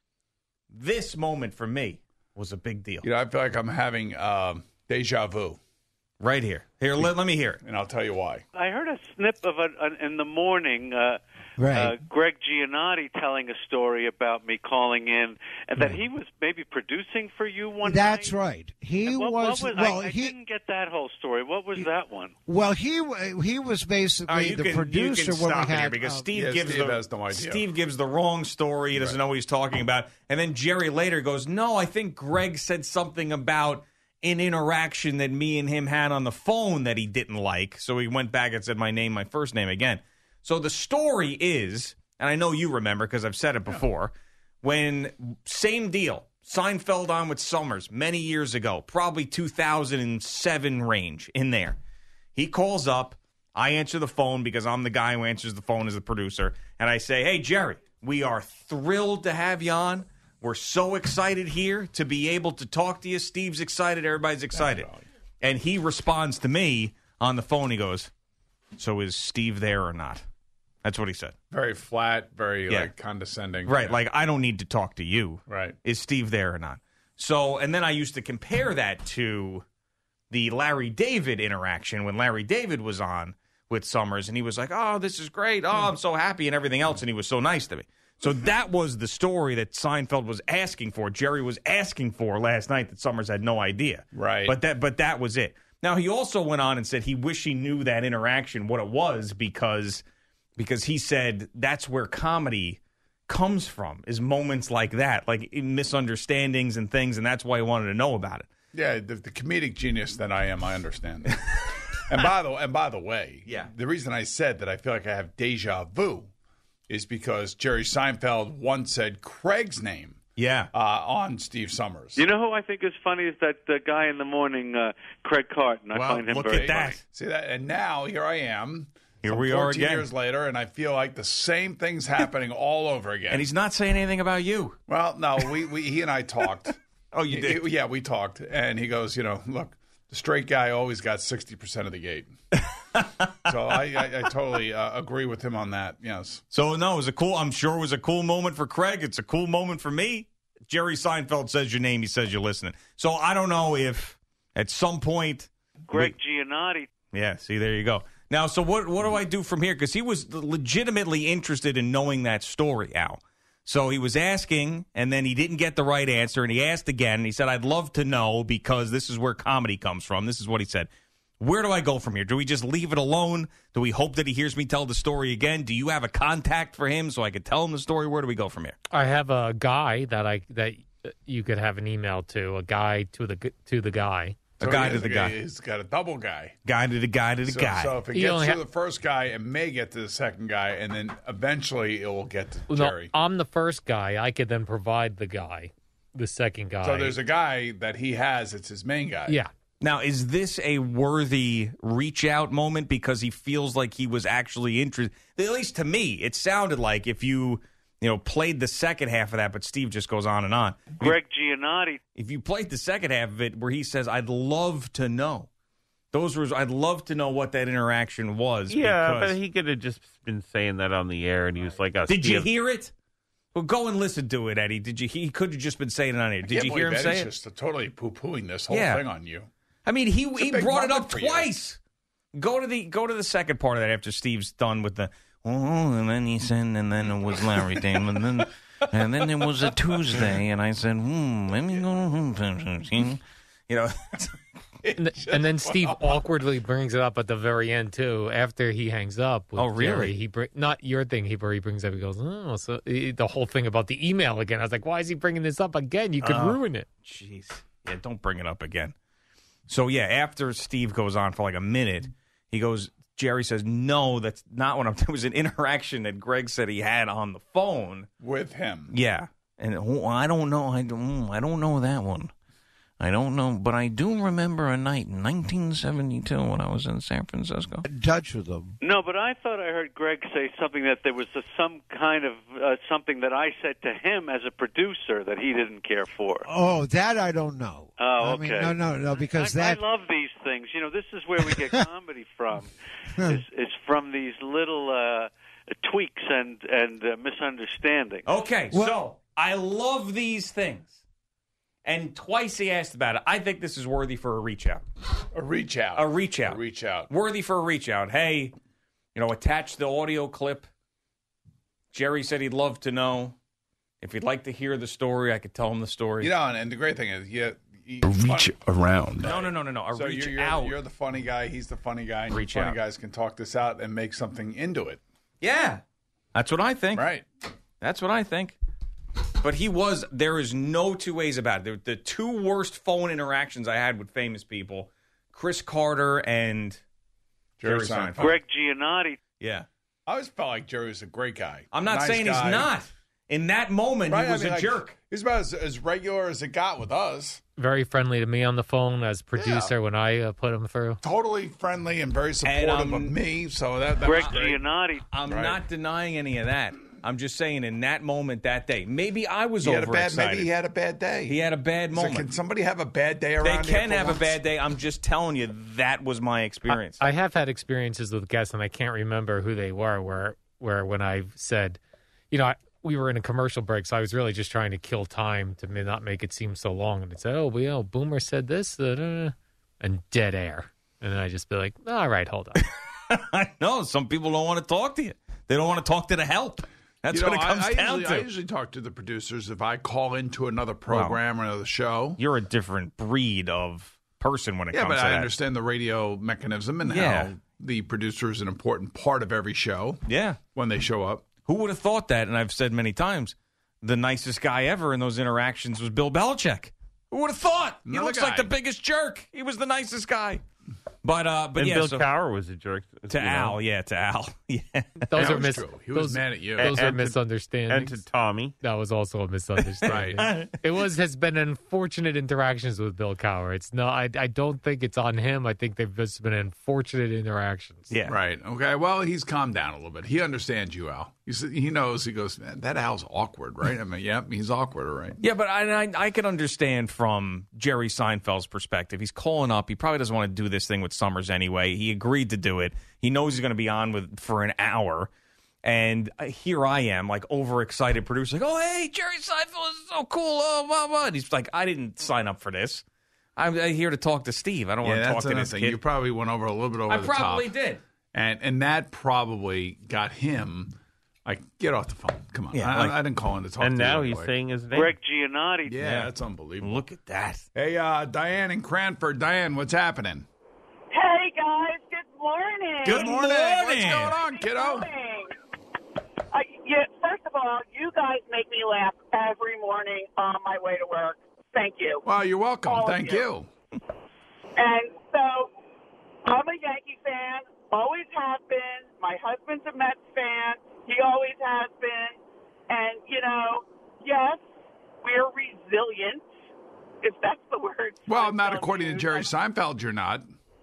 this moment for me was a big deal. You know, I feel like I'm having um, deja vu. Right here. Here, let, let me hear it. And I'll tell you why. I heard a snip of it in the morning. Uh, Right. Uh, Greg Giannotti telling a story about me calling in, and that Right. he was maybe producing for you one That's night. right. He And what, was, what was well. I, I he didn't get that whole story. What was that one? well. He he was basically Uh, you the can, producer you can when stop we it had here because uh, Steve yeah, gives Steve the has no idea. Steve gives the wrong story. He doesn't know what he's talking about. And then Jerry later goes, "No, I think Greg said something about an interaction that me and him had on the phone that he didn't like." So he went back and said my name, my first name again. So the story is, and I know you remember because I've said it before, when same deal, Seinfeld on with Summers many years ago, probably two thousand seven range in there. He calls up. I answer the phone because I'm the guy who answers the phone as the producer. And I say, "Hey, Jerry, we are thrilled to have you on. We're so excited here to be able to talk to you. Steve's excited. Everybody's excited." And he responds to me on the phone. He goes, "So is Steve there or not?" That's what he said. Very flat, very Yeah. like condescending. Right. Yeah. Like, I don't need to talk to you. Right. Is Steve there or not? So, and then I used to compare that to the Larry David interaction when Larry David was on with Summers, and he was like, "Oh, this is great. Oh, I'm so happy," and everything else, and he was so nice to me. So that was the story that Seinfeld was asking for. Jerry was asking for last night that Summers had no idea. Right. But that, but that was it. Now, he also went on and said he wished he knew that interaction, what it was, because because he said that's where comedy comes from, is moments like that, like misunderstandings and things, and that's why he wanted to know about it. Yeah, the, the comedic genius that I am, I understand that. and by the and by the way, yeah, the reason I said that I feel like I have deja vu is because Jerry Seinfeld once said Craig's name. Yeah, uh, on Steve Summers. You know who I think is funny is that uh, guy in the morning, uh, Craig Carton. I Well, find him look very at that. funny. See that? And now here I am. Here some we are fourteen again. years later, and I feel like the same thing's happening all over again. And he's not saying anything about you. Well, no, we, we he and I talked. Oh, you did? He- yeah, we talked, and he goes, you know, look, the straight guy always got sixty percent of the gate. So I, I, I totally uh, agree with him on that. Yes. So no, it was a cool. I'm sure it was a cool moment for Craig. It's a cool moment for me. Jerry Seinfeld says your name. He says you're listening. So I don't know if at some point, Greg Giannotti. Yeah. See, there you go. Now, so what? What do I do from here? Because he was legitimately interested in knowing that story, Al. So he was asking, and then he didn't get the right answer, and he asked again, and he said, "I'd love to know because this is where comedy comes from." This is what he said. Where do I go from here? Do we just leave it alone? Do we hope that he hears me tell the story again? Do you have a contact for him so I could tell him the story? Where do we go from here? I have a guy that I that you could have an email to, a guy to the to the guy. A So guy he to has the a guy. He's got a double guy. Guy to the guy to the so, guy. So if it He gets only to ha- the first guy, it may get to the second guy, and then eventually it will get to No, Jerry. I'm the first guy. I could then provide the guy, the second guy. So there's a guy that he has. It's his main guy. Yeah. Now, is this a worthy reach out moment because he feels like he was actually interested? At least to me, it sounded like if you, you know, played the second half of that, but Steve just goes on and on. Greg Giannotti. If you played the second half of it where he says, "I'd love to know," those were, I'd love to know what that interaction was. Yeah, because- but he could have just been saying that on the air, and he was like, oh, Did you Steve- hear it? Well, go and listen to it, Eddie. Did you? He could have just been saying it on air. I Did can't you hear him believe say Eddie's it? just totally poo-pooing this whole Yeah. thing on you. I mean, he It's a he big brought it moment up for you. twice. Go to the go to the second part of that after Steve's done with the oh, and then he said, and then it was Larry Dame, and then and then it was a Tuesday, and I said, hmm, let me go, you know. And, th- and then Steve awkwardly brings it up at the very end too. After he hangs up, with Oh, really? Jerry, he br- not your thing. He where he brings up. He goes, "Oh, so eh, the whole thing about the email again." I was like, "Why is he bringing this up again? You could Oh, ruin it." Jeez, yeah, don't bring it up again. So yeah, after Steve goes on for like a minute, he goes. Jerry says, "No, that's not what I'm." There was an interaction that Greg said he had on the phone with him. Yeah, and oh, I don't know. I don't. I don't know that one. I don't know, but I do remember a night in nineteen seventy-two when I was in San Francisco. In touch with them. No, but I thought I heard Greg say something that there was a, some kind of uh, something that I said to him as a producer that he didn't care for. Oh, that I don't know. Oh, okay. okay. I mean, no, no, no, because I, that... I love these things. You know, this is where we get comedy from. Is, is from these little uh, tweaks and, and uh, misunderstandings. Okay, so I love these things. And twice he asked about it. I think this is worthy for a reach out. A reach out. A reach out. A reach out. Worthy for a reach out. Hey, you know, attach the audio clip. Jerry said he'd love to know. If he'd like to hear the story, I could tell him the story. You know, and, and the great thing is, yeah, a reach around. No, no, no, no, no. A so reach you're, you're, out. You're the funny guy. He's the funny guy. And Reach funny out. guys can talk this out and make something into it. Yeah, that's what I think. Right. That's what I think. But he was, there is no two ways about it. The, the two worst phone interactions I had with famous people, Chris Carter and Jerry, Jerry Seinfeld. Greg Giannotti. Yeah. I always felt like Jerry was a great guy. I'm not nice saying guy. he's not. In that moment, Right? he was I mean, a like, jerk. He's about as, as regular as it got with us. Very friendly to me on the phone as producer Yeah. when I uh, put him through. Totally friendly and very supportive And, um, of me. So that, that Greg was great. Giannotti. I'm Right. not denying any of that. I'm just saying in that moment, that day, maybe I was He had a bad, overexcited. maybe he had a bad day. He had a bad So moment. can somebody have a bad day They around here can for have once? a bad day. I'm just telling you that was my experience. I have had experiences with guests, and I can't remember who they were, where, where when I said, you know, I, we were in a commercial break, so I was really just trying to kill time to not make it seem so long. And it said, oh, well, you know, Boomer said this, uh, and dead air. And then I just be like, all right, hold on. I know. Some people don't want to talk to you. They don't want to talk to the help. That's You know, what it comes I, I down usually, to. I usually talk to the producers if I call into another program or another show. You're a different breed of person when it Yeah, comes but to I that. understand the radio mechanism and Yeah. how the producer is an important part of every show. Yeah. When they show up. Who would have thought that? And I've said many times, the nicest guy ever in those interactions was Bill Belichick. Who would have thought? He Another looks guy. like the biggest jerk. He was the nicest guy. But uh, but and yeah, Bill so, Cowher was a jerk to you know. Al, yeah, to Al, yeah. Those That are was mis- true. He was those, mad at you. Those And are to- misunderstandings. And to Tommy. That was also a misunderstanding. It was has been unfortunate interactions with Bill Cowher. It's no, I, I don't think it's on him. I think they've just been unfortunate interactions. Yeah. Right. Okay. Well, he's calmed down a little bit. He understands you, Al. He, s- he knows. He goes, man, that Al's awkward, right? I mean, yep, he's awkward, all right. Yeah, but I, I I can understand from Jerry Seinfeld's perspective. He's calling up. He probably doesn't want to do this thing with Summers anyway. He agreed to do it. He knows he's going to be on with for an hour. And here I am, like, overexcited producer, like, oh, hey, Jerry Seinfeld is so cool. Oh, blah, blah. And he's like, I didn't sign up for this. I'm uh, here to talk to Steve. I don't Yeah, want to talk that's to another this thing. kid. You probably went over a little bit over I the top. probably did. And and that probably got him, like, get off the phone. Come on. Yeah, I, like- I didn't call in to talk And to you now anyway. he's saying his name. Greg Giannotti. Yeah, Yeah. that's unbelievable. Look at that. Hey, uh, Diane in Cranford. Diane, what's happening? Hey guys, good morning. Good morning. What's morning. going on, kiddo? morning. Uh, yeah, first of all, you guys make me laugh every morning on my way to work. Thank you. Well, you're welcome. All of Thank you. you. And so, I'm a Yankee fan, always have been. My husband's a Mets fan. He always has been. And, you know, yes, we're resilient, if that's the word. Well, not Seinfeld according to used. Jerry Seinfeld, you're not.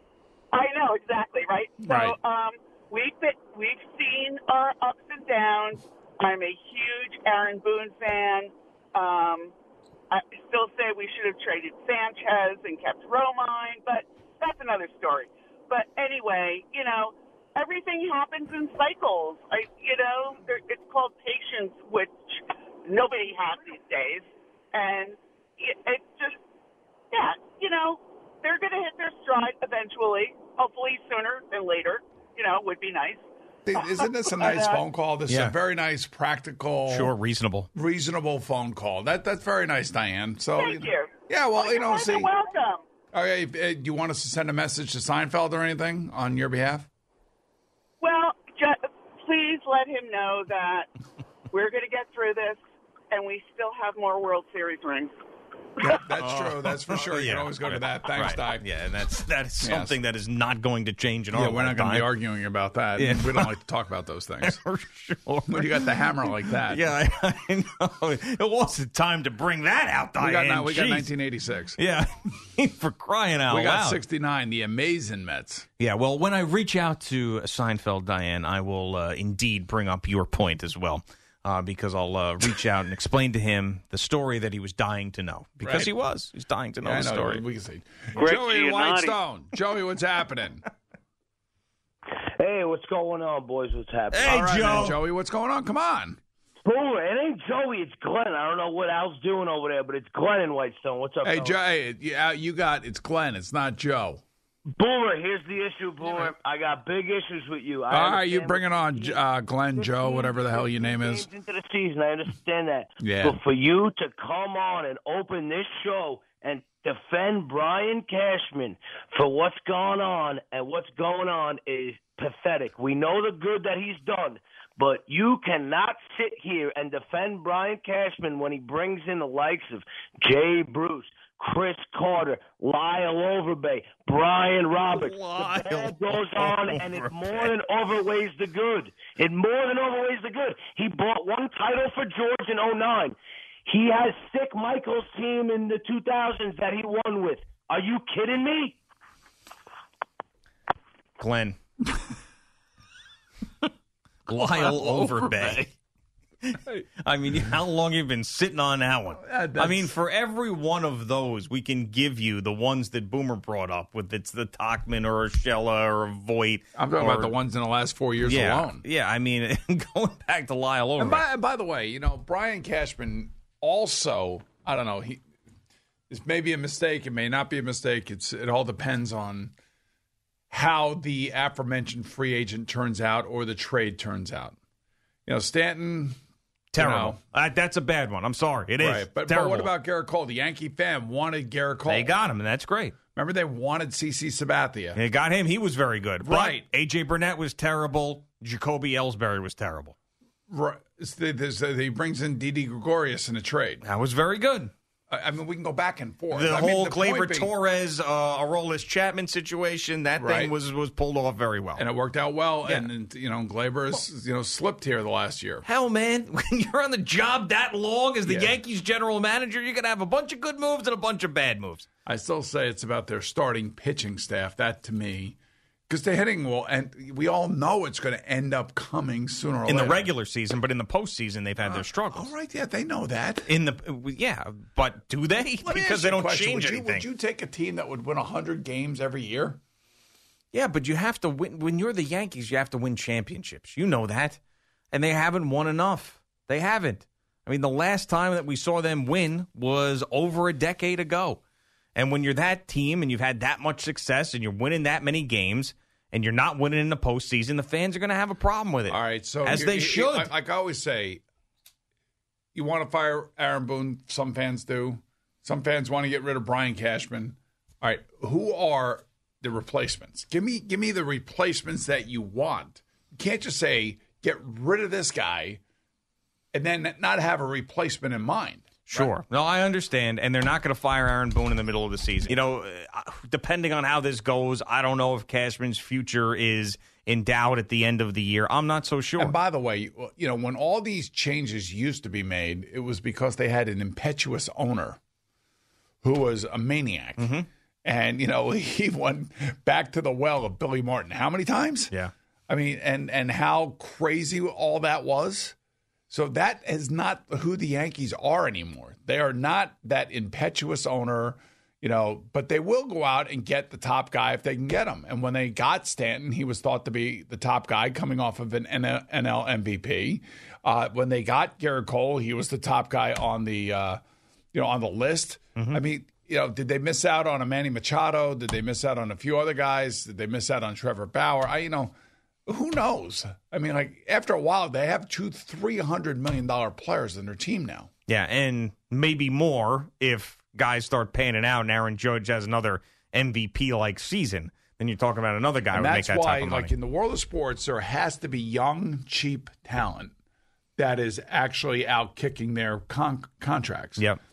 I know, exactly, right? So, Right. um, we've been, we've seen our ups and downs. I'm a huge Aaron Boone fan. Um, I still say we should have traded Sanchez and kept Romine, but that's another story. But anyway, you know, everything happens in cycles. I, you know, there, it's called patience, which nobody has these days. And it, it's just, yeah, you know, they're going to hit their stride eventually, hopefully sooner than later, you know, would be nice. Isn't this a nice Uh, phone call? This is Yeah. a very nice, practical, Sure, reasonable. reasonable phone call. That That's very nice, Diane. So, Thank you. Yeah, well, you You're know, more see. than welcome. Okay, uh, do you want us to send a message to Seinfeld or anything on your behalf? Well, ju- please let him know that we're going to get through this, and we still have more World Series rings. Yeah, that's true. That's for sure. You Yeah. can always go to that. Thanks, Right. Ty. Yeah, and that's that is Yes. something that is not going to change in Yeah, our we're not going to lifetime. be arguing about that. Yeah. We don't like to talk about those things. For sure. When you got the hammer like that. Yeah, I, I know. It wasn't time to bring that out, Diane. We got, now, we got Jeez. nineteen eighty-six. Yeah, for crying out We got loud. sixty-nine, the amazing Mets. Yeah, well, when I reach out to Seinfeld, Diane, I will uh, indeed bring up your point as well. Uh, because I'll uh, reach out and explain to him the story that he was dying to know. Because Right. he was. He's dying to know Yeah, the I know. story. We can see. Greg Joey Giannotti. Whitestone. Joey, what's happening? Hey, what's going on, boys? What's happening? All right, man, Joey, what's going on? Come on. Boomer, it ain't Joey, it's Glenn. I don't know what Al's doing over there, but it's Glenn in Whitestone. What's up, Hey, fellas? Joe, hey, yeah, you got, it's Glenn. It's not Joe. Boomer, here's the issue, Boomer. I got big issues with you. I All right, you understand bring it on, uh, Glenn, Joe, whatever the hell your name is. into the season. I understand that. Yeah. But for you to come on and open this show and defend Brian Cashman for what's gone on and what's going on is pathetic. We know the good that he's done, but you cannot sit here and defend Brian Cashman when he brings in the likes of Jay Bruce, Chris Carter, Lyle Overbay, Brian Roberts. Lyle the bad goes on, and it more than overweighs the good. It more than overweighs the good. He bought one title for George in oh nine. He has Sick Michael's team in the two thousands that he won with. Are you kidding me? Glenn. Lyle Overbay. I mean, how long have you been sitting on that one? Uh, I mean, for every one of those, we can give you the ones that Boomer brought up, with it's the Tachman or a Schella or a Voigt. I'm talking or, about the ones in the last four years yeah, alone. Yeah, I mean, going back to Lyle Overbay. And by, by the way, you know, Brian Cashman also, I don't know, he this may be a mistake. It may not be a mistake. It's It all depends on how the aforementioned free agent turns out or the trade turns out. You know, Stanton... Terrible. You know, uh, that's a bad one. I'm sorry. It is. right. But, but terrible. what about Garrett Cole? The Yankee fan wanted Garrett Cole. They got him, and that's great. Remember, they wanted C C Sabathia. They got him. He was very good. Right. But A J Burnett was terrible. Jacoby Ellsbury was terrible. Right. He brings in Didi Gregorius in a trade. That was very good. I mean, we can go back and forth. The I whole mean, the Gleyber point being- Torres, uh, Aroldis Chapman situation, that Right. thing was was pulled off very well. And it worked out well. Yeah. And, and, you know, Gleyber has, you know, slipped here the last year. Hell, man, when you're on the job that long as the Yeah. Yankees general manager, you're going to have a bunch of good moves and a bunch of bad moves. I still say it's about their starting pitching staff. That, to me, because the hitting will, and we all know it's going to end up coming sooner or In later. the regular season, but in the postseason, they've had their struggles. All right, yeah, they know that. In the yeah, but do they? Let me ask Because you they a don't question. change would you, anything. Would you take a team that would win one hundred games every year? Yeah, but you have to win. When you're the Yankees, you have to win championships. You know that. And they haven't won enough. They haven't. I mean, the last time that we saw them win was over a decade ago. And when you're that team and you've had that much success and you're winning that many games and you're not winning in the postseason, the fans are going to have a problem with it. All right, so as you- they you- should. Like, like I always say, you want to fire Aaron Boone. Some fans do. Some fans want to get rid of Brian Cashman. All right, who are the replacements? Give me, give me the replacements that you want. You can't just say get rid of this guy and then not have a replacement in mind. Sure. No, I understand. And they're not going to fire Aaron Boone in the middle of the season. You know, uh, depending on how this goes, I don't know if Cashman's future is in doubt at the end of the year. I'm not so sure. And by the way, you know, when all these changes used to be made, it was because they had an impetuous owner who was a maniac. Mm-hmm. And, you know, he went back to the well of Billy Martin. How many times? Yeah. I mean, and, and how crazy all that was. So that is not who the Yankees are anymore. They are not that impetuous owner, you know, but they will go out and get the top guy if they can get him. And when they got Stanton, he was thought to be the top guy coming off of an N L M V P. Uh, when they got Garrett Cole, he was the top guy on the, uh, you know, on the list. Mm-hmm. I mean, you know, did they miss out on a Manny Machado? Did they miss out on a few other guys? Did they miss out on Trevor Bauer? I, you know, who knows? I mean, like after a while, they have two, three hundred million dollar players in their team now. Yeah, and maybe more if guys start paying it out and Aaron Judge has another M V P-like season. Then you're talking about another guy who And would make that's that why, type of money. like in the world of sports, there has to be young, cheap talent that is actually out kicking their con- contracts. Yep.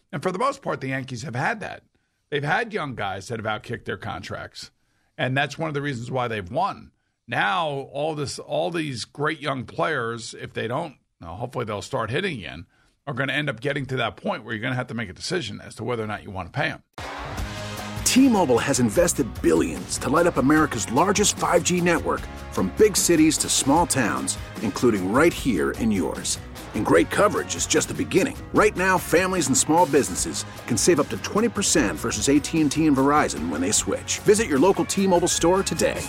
And for the most part, the Yankees have had that. They've had young guys that have outkicked their contracts. And that's one of the reasons why they've won. Now, all this, all these great young players, if they don't, well, hopefully they'll start hitting again, are going to end up getting to that point where you're going to have to make a decision as to whether or not you want to pay them. T-Mobile has invested billions to light up America's largest five G network, from big cities to small towns, including right here in yours. And great coverage is just the beginning. Right now, families and small businesses can save up to twenty percent versus A T and T and Verizon when they switch. Visit your local T-Mobile store today.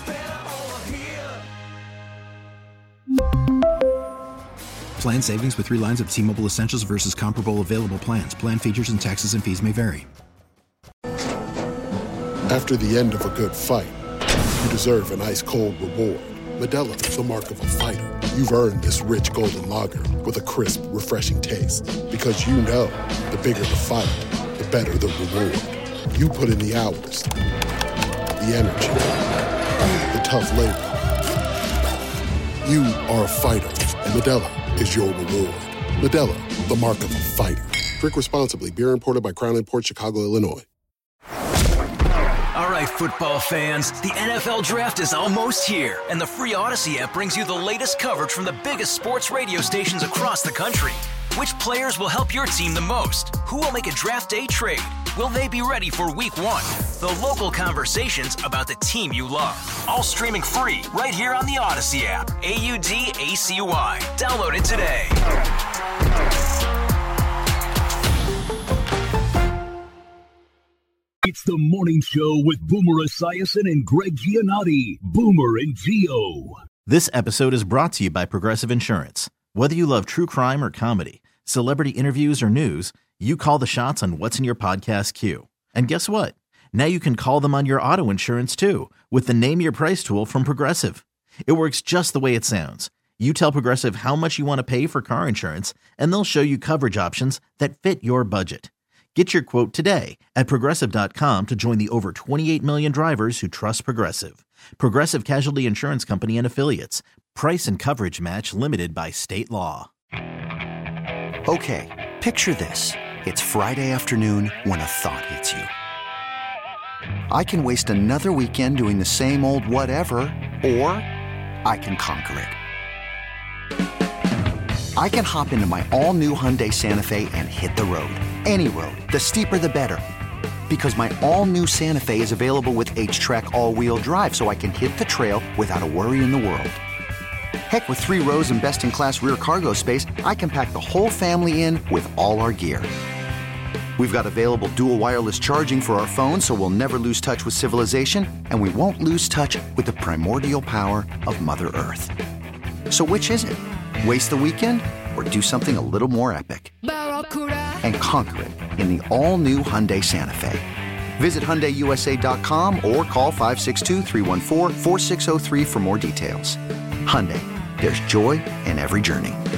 Plan savings with three lines of T-Mobile Essentials versus comparable available plans. Plan features and taxes and fees may vary. After the end of a good fight, you deserve an ice-cold reward. Modelo is the mark of a fighter. You've earned this rich golden lager with a crisp, refreshing taste. Because you know, the bigger the fight, the better the reward. You put in the hours, the energy, the tough labor. You are a fighter, and Modelo is your reward. Modelo, the mark of a fighter. Drink responsibly. Beer imported by Crown Imports, Chicago, Illinois. All right, football fans, the N F L Draft is almost here, and the free Odyssey app brings you the latest coverage from the biggest sports radio stations across the country. Which players will help your team the most? Who will make a draft day trade? Will they be ready for week one? The local conversations about the team you love. All streaming free right here on the Odyssey app. A U D A C Y. Download it today. It's the morning show with Boomer Esiason and Greg Giannotti. Boomer and Gio. This episode is brought to you by Progressive Insurance. Whether you love true crime or comedy, celebrity interviews or news, you call the shots on what's in your podcast queue. And guess what? Now you can call them on your auto insurance too with the Name Your Price tool from Progressive. It works just the way it sounds. You tell Progressive how much you want to pay for car insurance, and they'll show you coverage options that fit your budget. Get your quote today at Progressive dot com to join the over twenty-eight million drivers who trust Progressive. Progressive Casualty Insurance Company and Affiliates. Price and coverage match limited by state law. Okay, picture this. It's Friday afternoon when a thought hits you. I can waste another weekend doing the same old whatever, or I can conquer it. I can hop into my all-new Hyundai Santa Fe and hit the road. Any road. The steeper, the better. Because my all-new Santa Fe is available with H-Track all-wheel drive, so I can hit the trail without a worry in the world. Heck, with three rows and best-in-class rear cargo space, I can pack the whole family in with all our gear. We've got available dual wireless charging for our phones, so we'll never lose touch with civilization, and we won't lose touch with the primordial power of Mother Earth. So which is it? Waste the weekend or do something a little more epic? And conquer it in the all-new Hyundai Santa Fe. Visit Hyundai U S A dot com or call five six two, three one four, four six zero three for more details. Hyundai, there's joy in every journey.